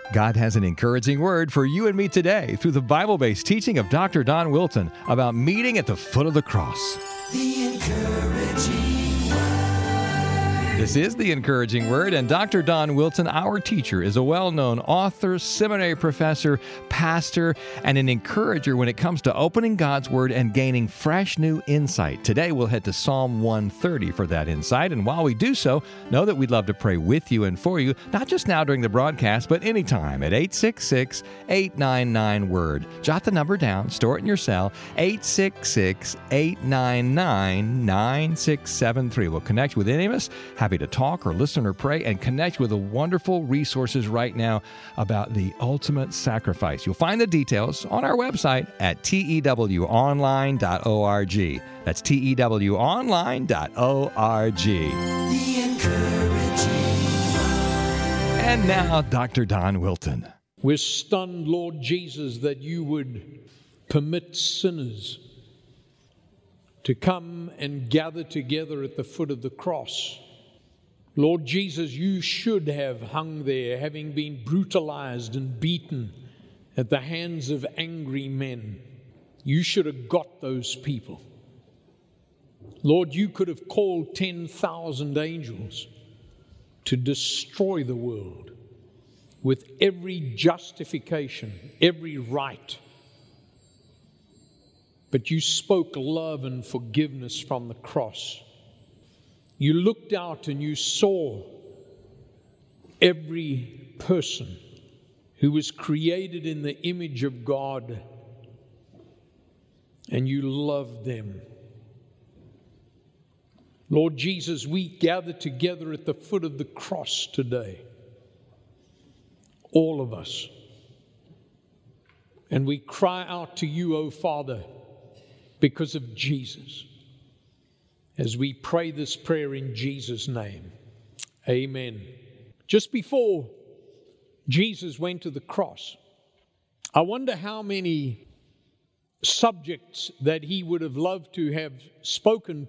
God has an encouraging word for you and me today through the Bible-based teaching of Dr. Don Wilton about meeting at the foot of the cross. The encouraging word. This is the encouraging word, and Dr. Don Wilton, our teacher, is a well-known author, seminary professor, pastor, and an encourager when it comes to opening God's word and gaining fresh new insight. Today, we'll head to Psalm 130 for that insight, and while we do so, know that we'd love to pray with you and for you, not just now during the broadcast, but anytime at 866-899-WORD. Jot the number down, store it in your cell, 866-899-9673. We'll connect with any of us. Happy to talk or listen or pray and connect with the wonderful resources right now about the ultimate sacrifice. You'll find the details on our website at tewonline.org. That's tewonline.org. The encouraging word. And now, Dr. Don Wilton. We're stunned, Lord Jesus, that you would permit sinners to come and gather together at the foot of the cross. Lord Jesus, you should have hung there, having been brutalized and beaten at the hands of angry men. You should have got those people. Lord, you could have called 10,000 angels to destroy the world with every justification, every right. But you spoke love and forgiveness from the cross. You looked out and you saw every person who was created in the image of God, and you loved them. Lord Jesus, we gather together at the foot of the cross today, all of us, and we cry out to you, O Father, because of Jesus. As we pray this prayer in Jesus' name, amen. Just before Jesus went to the cross, I wonder how many subjects that he would have loved to have spoken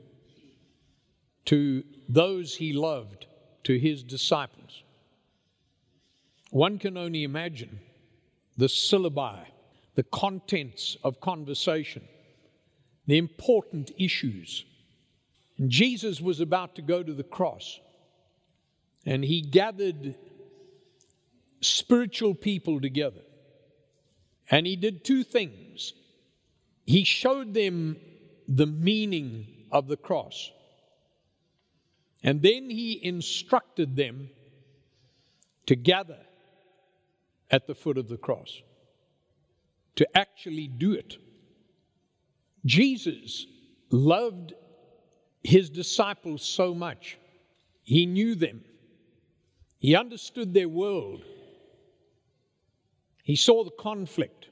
to those he loved, to his disciples. One can only imagine the syllabi, the contents of conversation, the important issues. And Jesus was about to go to the cross, and he gathered spiritual people together. And he did two things. He showed them the meaning of the cross, and then he instructed them to gather at the foot of the cross, to actually do it. Jesus loved his disciples so much. He knew them. He understood their world. He saw the conflict.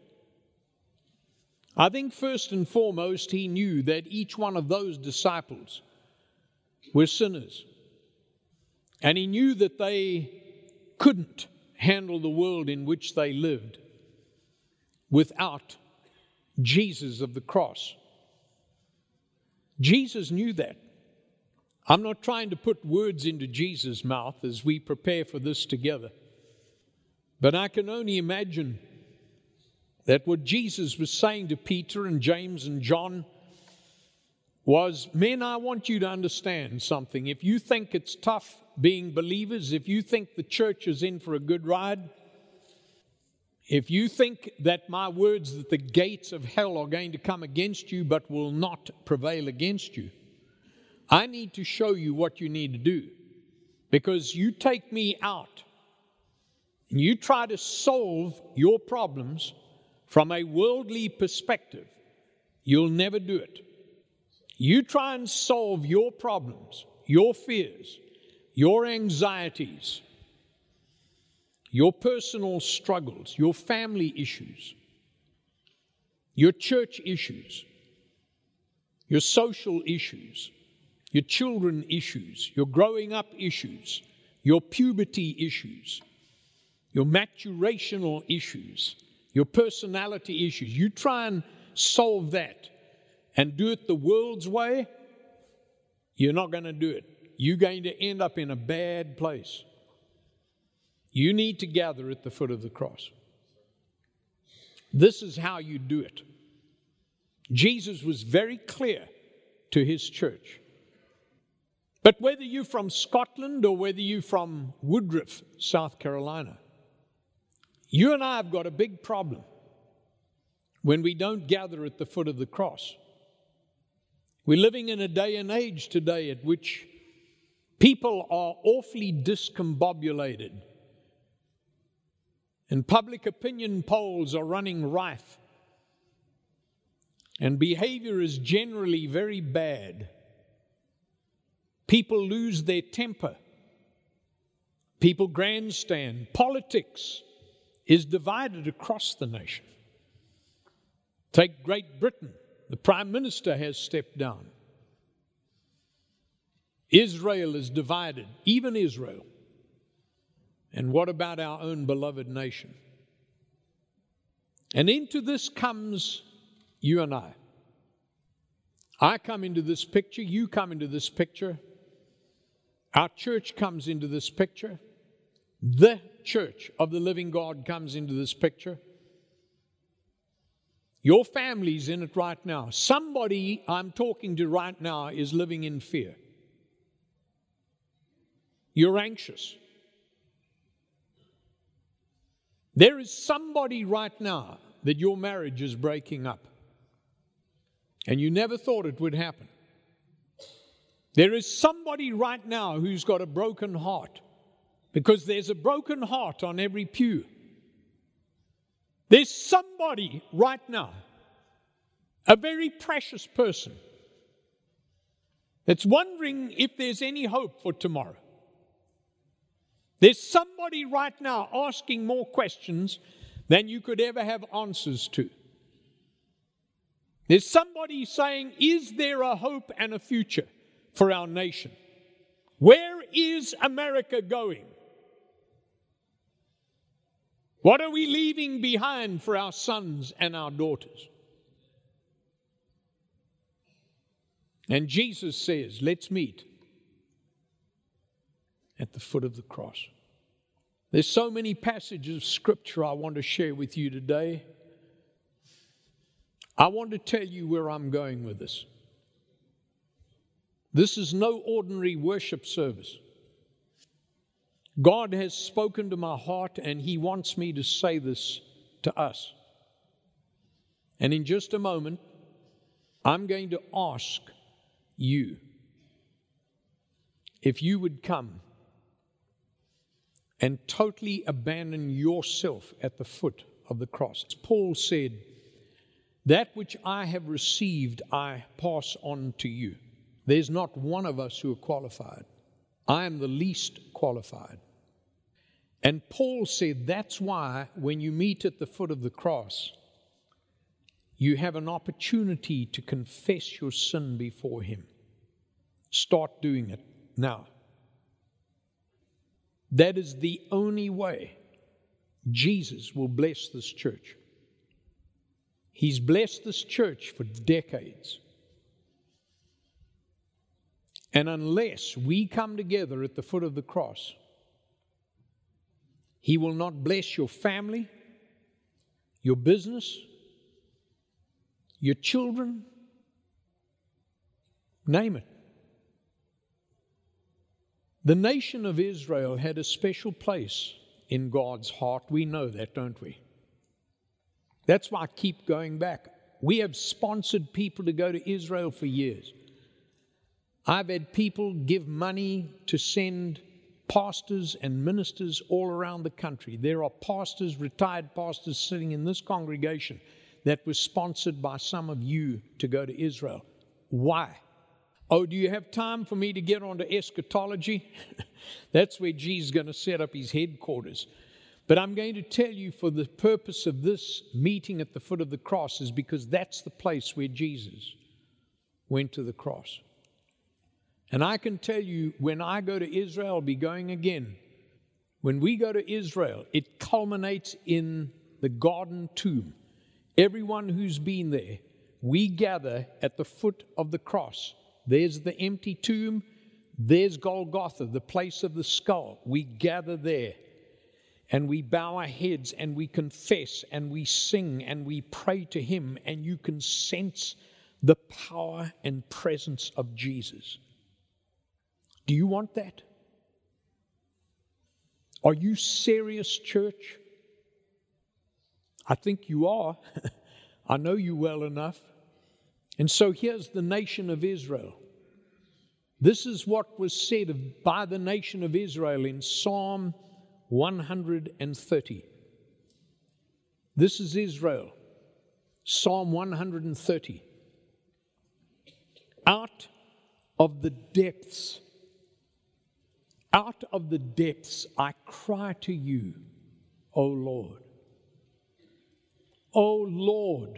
I think first and foremost, he knew that each one of those disciples were sinners. And he knew that they couldn't handle the world in which they lived without Jesus of the cross. Jesus knew that. I'm not trying to put words into Jesus' mouth as we prepare for this together, but I can only imagine that what Jesus was saying to Peter and James and John was, men, I want you to understand something. If you think it's tough being believers, if you think the church is in for a good ride, if you think that my words, that the gates of hell are going to come against you but will not prevail against you, I need to show you what you need to do. Because you take me out and you try to solve your problems from a worldly perspective, you'll never do it. You try and solve your problems, your fears, your anxieties, your personal struggles, your family issues, your church issues, your social issues, your children issues, your growing up issues, your puberty issues, your maturational issues, your personality issues. You try and solve that and do it the world's way, you're not going to do it. You're going to end up in a bad place. You need to gather at the foot of the cross. This is how you do it. Jesus was very clear to his church. But whether you're from Scotland or whether you're from Woodruff, South Carolina, you and I have got a big problem when we don't gather at the foot of the cross. We're living in a day and age today at which people are awfully discombobulated. And public opinion polls are running rife. And behavior is generally very bad. People lose their temper. People grandstand. Politics is divided across the nation. Take Great Britain. The Prime Minister has stepped down. Israel is divided, even Israel. And what about our own beloved nation? And into this comes you and I. I come into this picture, you come into this picture. Our church comes into this picture. The church of the living God comes into this picture. Your family's in it right now. Somebody I'm talking to right now is living in fear. You're anxious. There is somebody right now that your marriage is breaking up. And you never thought it would happen. There is somebody right now who's got a broken heart. Because there's a broken heart on every pew. There's somebody right now, a very precious person, that's wondering if there's any hope for tomorrow. There's somebody right now asking more questions than you could ever have answers to. There's somebody saying, is there a hope and a future for our nation? Where is America going? What are we leaving behind for our sons and our daughters? And Jesus says, let's meet at the foot of the cross. There's so many passages of Scripture I want to share with you today. I want to tell you where I'm going with this. This is no ordinary worship service. God has spoken to my heart, and He wants me to say this to us. And in just a moment, I'm going to ask you if you would come and totally abandon yourself at the foot of the cross. As Paul said, that which I have received, I pass on to you. There's not one of us who are qualified. I am the least qualified. And Paul said that's why when you meet at the foot of the cross, you have an opportunity to confess your sin before Him. Start doing it now. That is the only way Jesus will bless this church. He's blessed this church for decades. And unless we come together at the foot of the cross, He will not bless your family, your business, your children, name it. The nation of Israel had a special place in God's heart. We know that, don't we? That's why I keep going back. We have sponsored people to go to Israel for years. I've had people give money to send pastors and ministers all around the country. There are pastors, retired pastors sitting in this congregation that was sponsored by some of you to go to Israel. Why? Oh, do you have time for me to get onto eschatology? That's where Jesus is going to set up His headquarters. But I'm going to tell you, for the purpose of this meeting at the foot of the cross, is because that's the place where Jesus went to the cross. And I can tell you, when I go to Israel, I'll be going again. When we go to Israel, it culminates in the Garden Tomb. Everyone who's been there, we gather at the foot of the cross. There's the empty tomb. There's Golgotha, the place of the skull. We gather there. and we bow our heads and we confess and we sing and we pray to Him, and you can sense the power and presence of Jesus. Do you want that? Are you serious, church? I think you are. I know you well enough. And so here's the nation of Israel. This is what was said by the nation of Israel in Psalm 130. This is Israel, Psalm 130. Out of the depths I cry to you, O Lord. O Lord,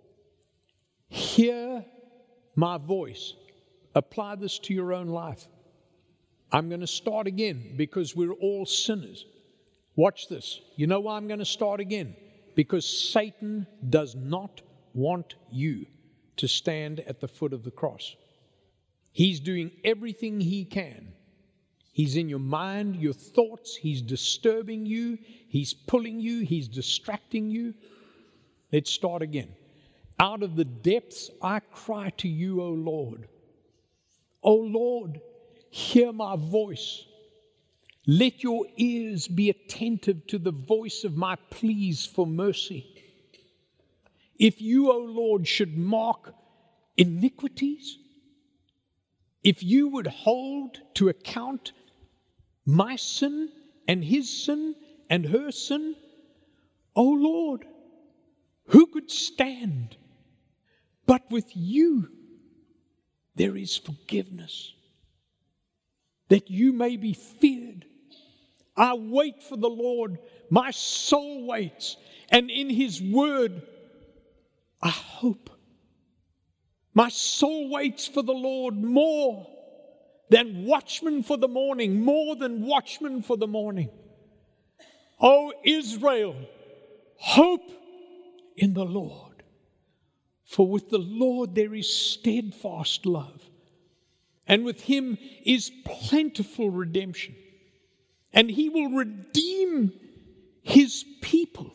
hear my voice. Apply this to your own life. I'm going to start again because we're all sinners. Watch this. You know why I'm going to start again? Because Satan does not want you to stand at the foot of the cross. He's doing everything he can. He's in your mind, your thoughts. He's disturbing you. He's pulling you. He's distracting you. Let's start again. Out of the depths I cry to you, O Lord. O Lord, hear my voice. Let your ears be attentive to the voice of my pleas for mercy. If you, O Lord, should mark iniquities, if you would hold to account my sin and his sin and her sin, O Lord, who could stand? But with you there is forgiveness, that you may be feared. I wait for the Lord, my soul waits, and in his word I hope. My soul waits for the Lord more than watchmen for the morning, more than watchmen for the morning. O Israel, hope in the Lord, for with the Lord there is steadfast love, and with him is plentiful redemption, and he will redeem his people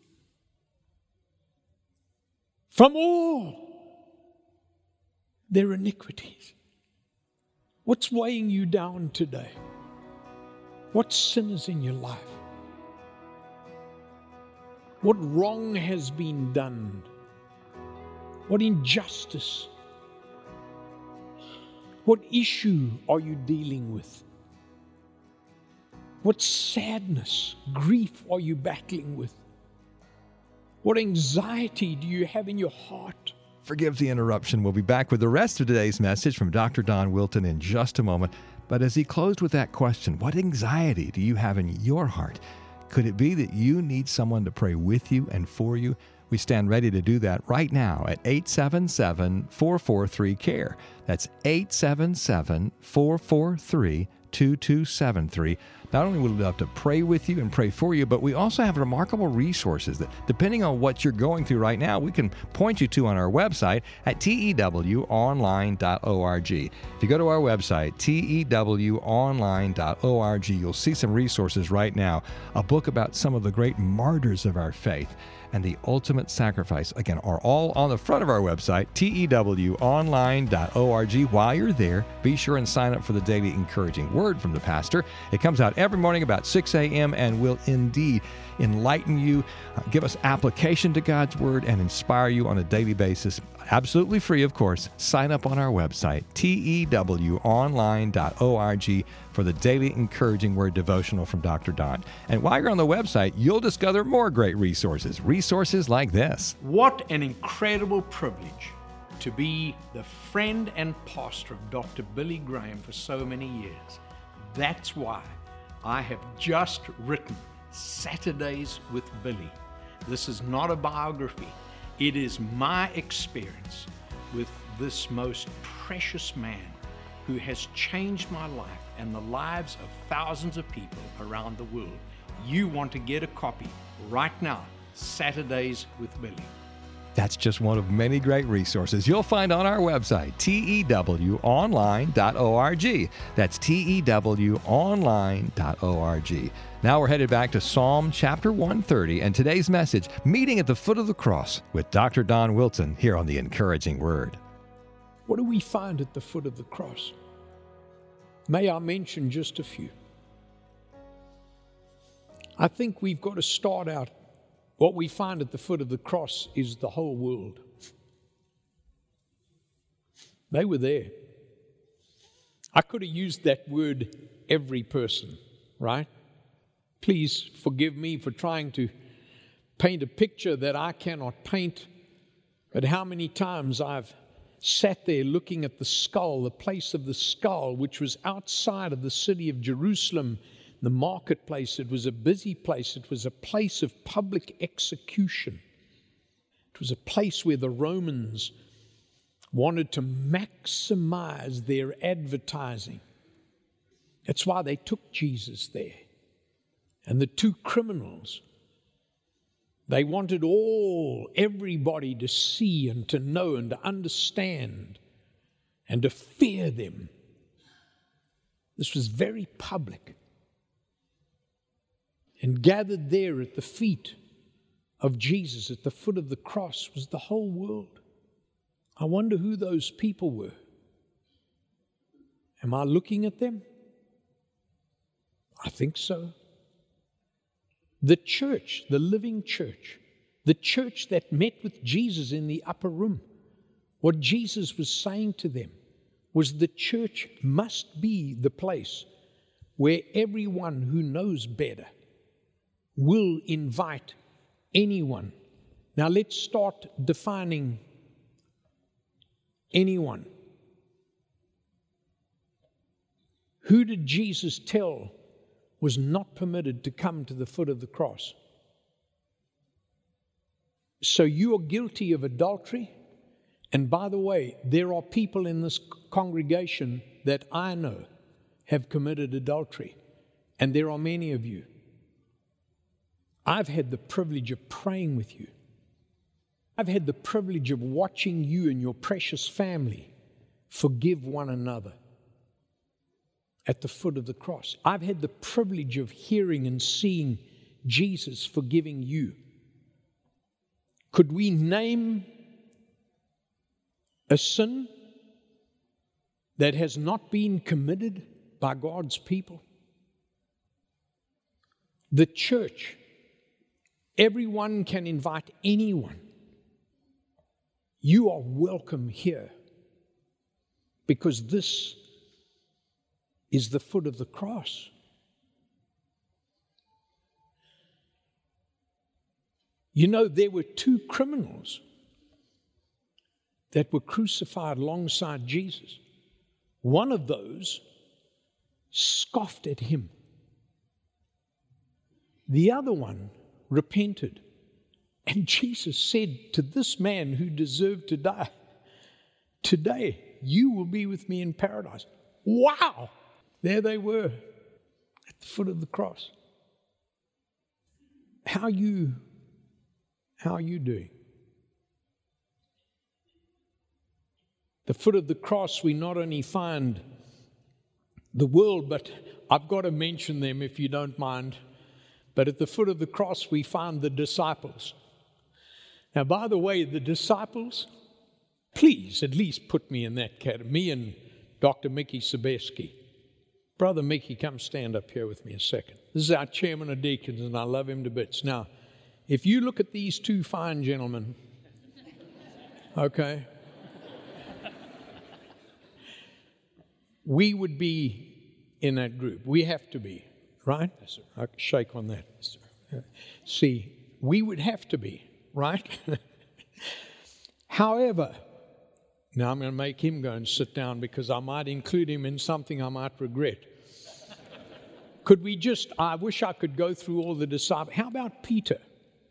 from all their iniquities. What's weighing you down today? What sin is in your life? What wrong has been done? What injustice? What issue are you dealing with? What sadness, grief are you battling with? What anxiety do you have in your heart? Forgive the interruption. We'll be back with the rest of today's message from Dr. Don Wilton in just a moment. But as he closed with that question, what anxiety do you have in your heart? Could it be that you need someone to pray with you and for you? We stand ready to do that right now at 877-443-CARE. That's 877-443-2273. Not only would we love to pray with you and pray for you, but we also have remarkable resources that, depending on what you're going through right now, we can point you to on our website at tewonline.org. If you go to our website, tewonline.org, you'll see some resources right now. A book about some of the great martyrs of our faith and the ultimate sacrifice, again, are all on the front of our website, tewonline.org. While you're there, be sure and sign up for the daily encouraging word from the pastor. It comes out every morning about 6 a.m. and will indeed enlighten you, give us application to God's word, and inspire you on a daily basis. Absolutely free, of course. Sign up on our website, tewonline.org, for the daily encouraging word devotional from Dr. Don. And while you're on the website, you'll discover more great resources like this. What an incredible privilege to be the friend and pastor of Dr. Billy Graham for so many years. That's why I have just written Saturdays with Billy. This is not a biography. It is my experience with this most precious man who has changed my life and the lives of thousands of people around the world. You want to get a copy right now, Saturdays with Billy. That's just one of many great resources you'll find on our website, tewonline.org. That's tewonline.org. Now we're headed back to Psalm chapter 130 and today's message, Meeting at the Foot of the Cross, with Dr. Don Wilson here on The Encouraging Word. What do we find at the foot of the cross? May I mention just a few? I think we've got to start out. What we find at the foot of the cross is the whole world. They were there. I could have used that word, every person, right? Please forgive me for trying to paint a picture that I cannot paint, but how many times I've sat there looking at the skull, the place of the skull, which was outside of the city of Jerusalem, the marketplace. It was a busy place. It was a place of public execution. It was a place where the Romans wanted to maximize their advertising. That's why they took Jesus there. And the two criminals, they wanted everybody to see and to know and to understand and to fear them. This was very public. And gathered there at the feet of Jesus, at the foot of the cross, was the whole world. I wonder who those people were. Am I looking at them? I think so. The church, the living church, the church that met with Jesus in the upper room, what Jesus was saying to them was the church must be the place where everyone who knows better will invite anyone. Now let's start defining anyone. Who did Jesus tell was not permitted to come to the foot of the cross? So you are guilty of adultery. And by the way, there are people in this congregation that I know have committed adultery. And there are many of you. I've had the privilege of praying with you. I've had the privilege of watching you and your precious family forgive one another at the foot of the cross. I've had the privilege of hearing and seeing Jesus forgiving you. Could we name a sin that has not been committed by God's people? The church, everyone can invite anyone. You are welcome here because this is the foot of the cross. You know, there were two criminals that were crucified alongside Jesus. One of those scoffed at him. The other one repented. And Jesus said to this man who deserved to die, "Today you will be with me in paradise." Wow! There they were at the foot of the cross. How are you doing? The foot of the cross, we not only find the world, but I've got to mention them if you don't mind. But at the foot of the cross, we find the disciples. Now, by the way, the disciples, please at least put me in that category. Me and Dr. Mickey Sebeski. Brother Mickey, come stand up here with me a second. This is our chairman of deacons, and I love him to bits. Now, if you look at these two fine gentlemen, okay, we would be in that group. We have to be, right? Yes, sir. I can shake on that. Yes, sir. See, we would have to be, right? However, now I'm going to make him go and sit down because I might include him in something I might regret. Could we just, I wish I could go through all the disciples. How about Peter?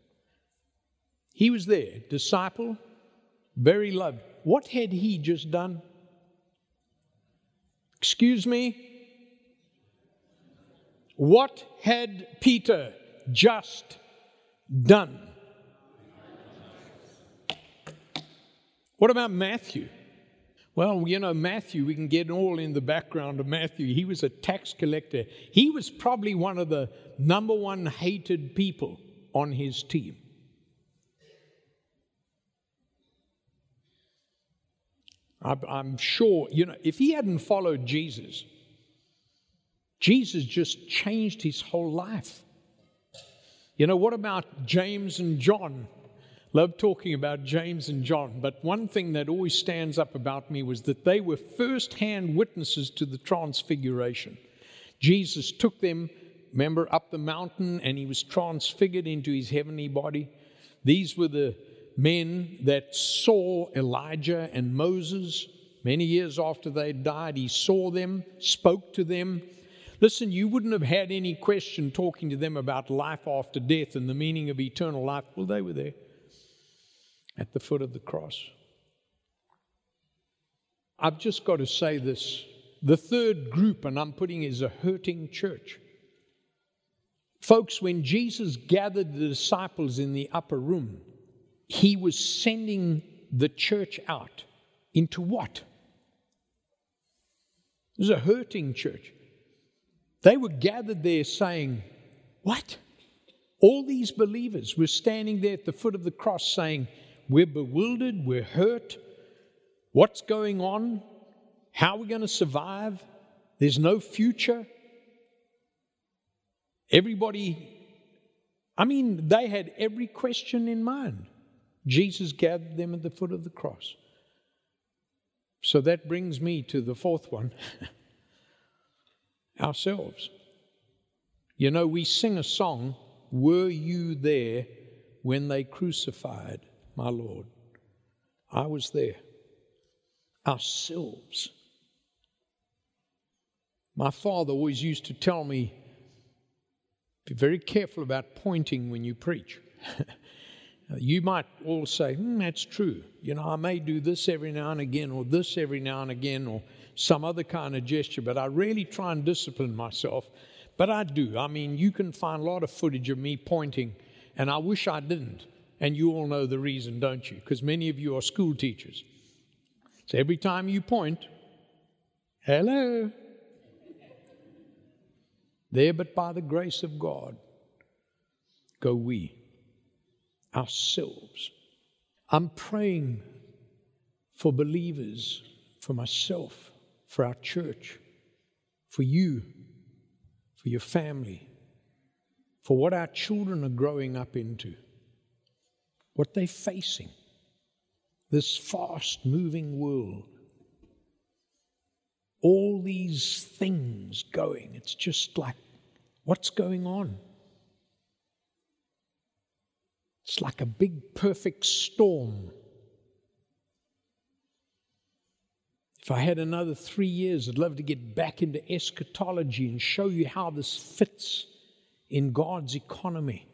He was there, disciple, very loved. What had he just done? Excuse me? What had Peter just done? What about Matthew? Well, Matthew, we can get all in the background of Matthew. He was a tax collector. He was probably one of the number one hated people on his team. I'm sure, if he hadn't followed Jesus, Jesus just changed his whole life. What about James and John? Love talking about James and John, but one thing that always stands up about me was that they were first-hand witnesses to the transfiguration. Jesus took them, remember, up the mountain, and he was transfigured into his heavenly body. These were the men that saw Elijah and Moses many years after they died. He saw them, spoke to them. Listen, you wouldn't have had any question talking to them about life after death and the meaning of eternal life. Well, they were there at the foot of the cross. I've just got to say this. The third group, and I'm putting, is a hurting church. Folks, when Jesus gathered the disciples in the upper room, he was sending the church out into what? It was a hurting church. They were gathered there saying, what? All these believers were standing there at the foot of the cross saying, we're bewildered, we're hurt. What's going on? How are we going to survive? There's no future. Everybody, they had every question in mind. Jesus gathered them at the foot of the cross. So that brings me to the fourth one. Ourselves. We sing a song, were you there when they crucified my Lord? I was there. Ourselves. My father always used to tell me, be very careful about pointing when you preach. You might all say, that's true. I may do this every now and again, or this every now and again, or some other kind of gesture, but I really try and discipline myself. But I do. You can find a lot of footage of me pointing, and I wish I didn't. And you all know the reason, don't you? Because many of you are school teachers. So every time you point, hello. There but by the grace of God go we. Ourselves. I'm praying for believers, for myself, for our church, for you, for your family, for what our children are growing up into, what they're facing, this fast-moving world. All these things going, it's just like, what's going on? It's like a big, perfect storm. If I had another 3 years, I'd love to get back into eschatology and show you how this fits in God's economy.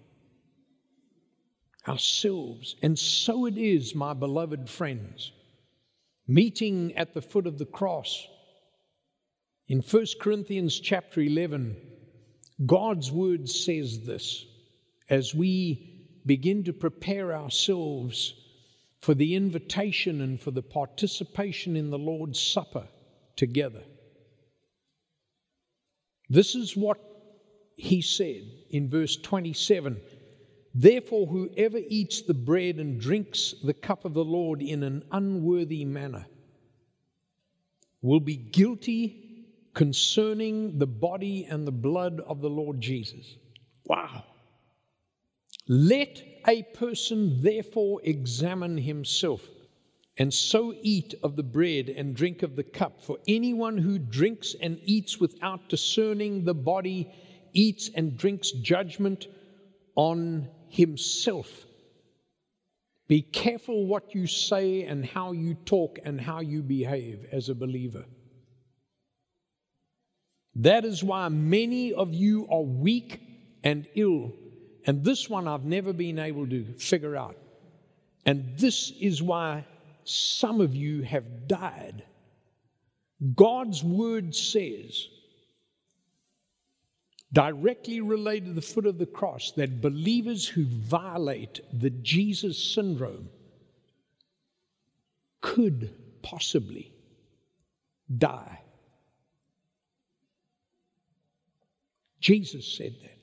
Ourselves. And so it is, my beloved friends, meeting at the foot of the cross. In 1 Corinthians chapter 11, God's word says this, as we begin to prepare ourselves for the invitation and for the participation in the Lord's Supper together. This is what he said in verse 27, therefore whoever eats the bread and drinks the cup of the Lord in an unworthy manner will be guilty concerning the body and the blood of the Lord Jesus. Wow. Let a person therefore examine himself, and so eat of the bread and drink of the cup. For anyone who drinks and eats without discerning the body eats and drinks judgment on himself. Be careful what you say and how you talk and how you behave as a believer. That is why many of you are weak and ill. And this one I've never been able to figure out. And this is why some of you have died. God's word says, directly related to the foot of the cross, that believers who violate the Jesus syndrome could possibly die. Jesus said that.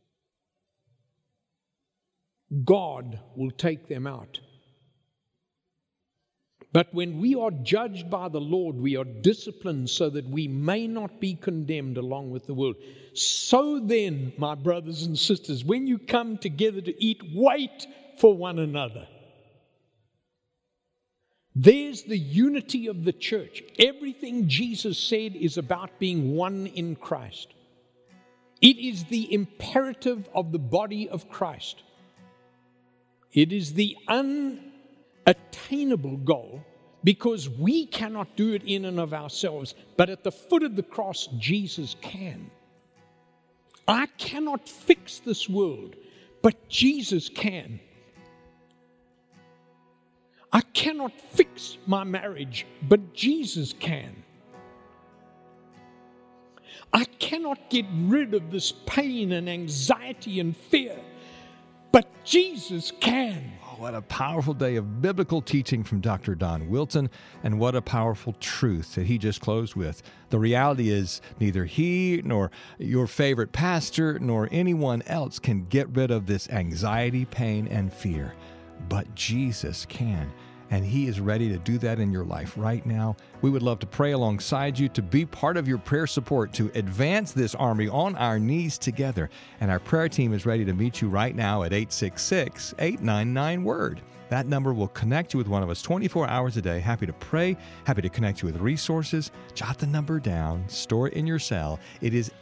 God will take them out. But when we are judged by the Lord, we are disciplined so that we may not be condemned along with the world. So then, my brothers and sisters, when you come together to eat, wait for one another. There's the unity of the church. Everything Jesus said is about being one in Christ. It is the imperative of the body of Christ. It is the unattainable goal because we cannot do it in and of ourselves, but at the foot of the cross, Jesus can. I cannot fix this world, but Jesus can. I cannot fix my marriage, but Jesus can. I cannot get rid of this pain and anxiety and fear, but Jesus can. Oh, what a powerful day of biblical teaching from Dr. Don Wilton, and what a powerful truth that he just closed with. The reality is neither he nor your favorite pastor nor anyone else can get rid of this anxiety, pain, and fear, but Jesus can. And he is ready to do that in your life right now. We would love to pray alongside you, to be part of your prayer support, to advance this army on our knees together. And our prayer team is ready to meet you right now at 866-899-WORD. That number will connect you with one of us 24 hours a day. Happy to pray, happy to connect you with resources. Jot the number down, store it in your cell. It is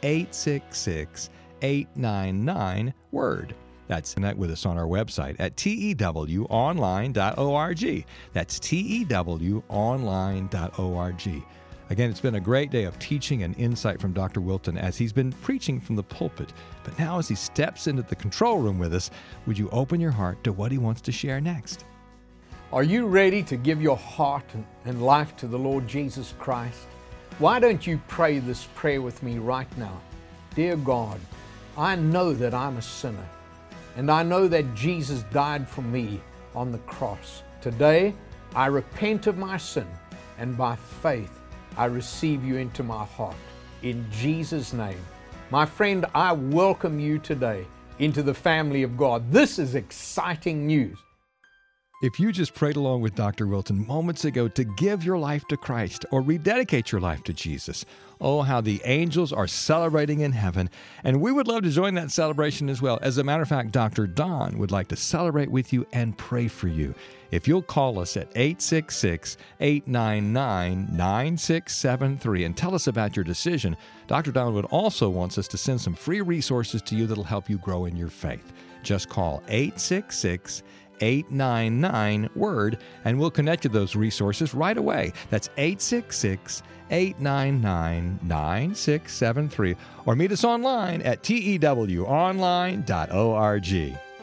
866-899-WORD. That's connect with us on our website at tewonline.org. That's tewonline.org. Again, it's been a great day of teaching and insight from Dr. Wilton as he's been preaching from the pulpit. But now as he steps into the control room with us, would you open your heart to what he wants to share next? Are you ready to give your heart and life to the Lord Jesus Christ? Why don't you pray this prayer with me right now? Dear God, I know that I'm a sinner. And I know that Jesus died for me on the cross. Today, I repent of my sin, and by faith, I receive you into my heart. In Jesus' name. My friend, I welcome you today into the family of God. This is exciting news. If you just prayed along with Dr. Wilton moments ago to give your life to Christ or rededicate your life to Jesus, oh, how the angels are celebrating in heaven. And we would love to join that celebration as well. As a matter of fact, Dr. Don would like to celebrate with you and pray for you. If you'll call us at 866-899-9673 and tell us about your decision, Dr. Don would also want us to send some free resources to you that'll help you grow in your faith. Just call 866-899-WORD, and we'll connect you to those resources right away. That's 866-899-9673, or meet us online at tewonline.org.